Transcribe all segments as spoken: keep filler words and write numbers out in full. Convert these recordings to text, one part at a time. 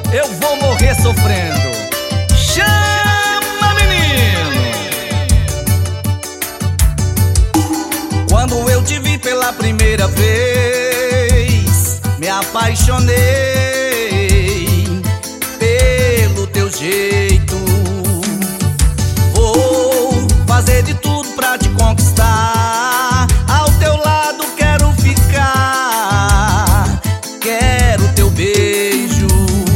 eu vou morrer sofrendo. Chama, menino! Quando eu te vi pela primeira vez, me apaixonei pelo teu jeito. Vou fazer de tudo pra te conquistar. Ao teu lado quero ficar, quero teu beijo.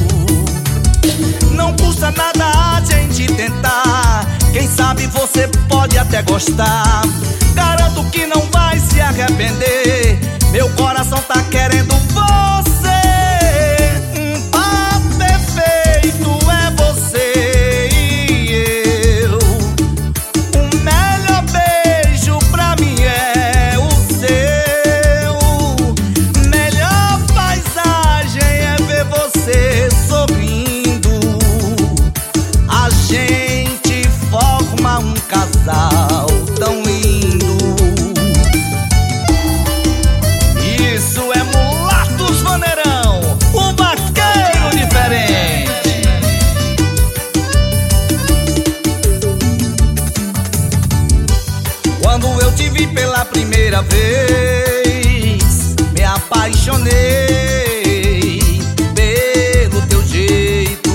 Não custa nada a gente tentar, quem sabe você pode até gostar. Garanto que não vai se arrepender, meu coração tá querendo você. Um par perfeito é você e eu. O melhor beijo pra mim é o seu. Melhor paisagem é ver você sorrindo. A gente forma um casal tão lindo. Isso é Mulatos Vaneirão, o vaqueiro diferente. Quando eu te vi pela primeira vez, me apaixonei pelo teu jeito.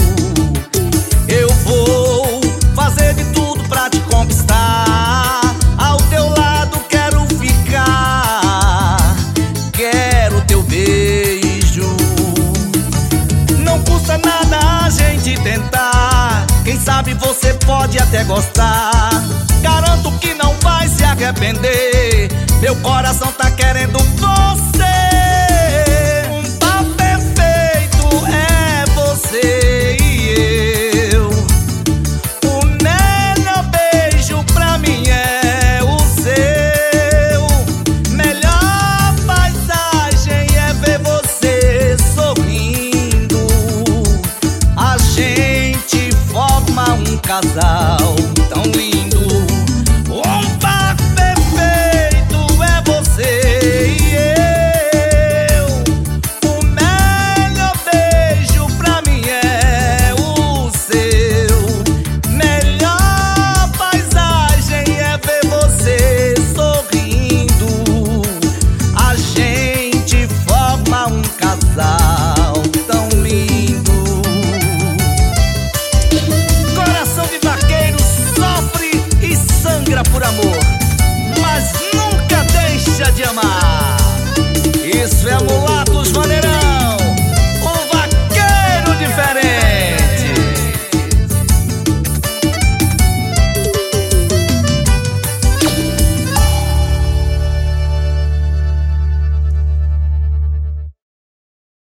Eu vou fazer de tudo pra te conquistar. Ao teu lado quero ficar, quero teu beijo. Não custa nada a gente tentar, quem sabe você pode até gostar. Garanto que não vai se arrepender, meu coração tá querendo você. Um par perfeito é você e eu. O melhor beijo pra mim é o seu. Melhor paisagem é ver você sorrindo. A gente forma um casal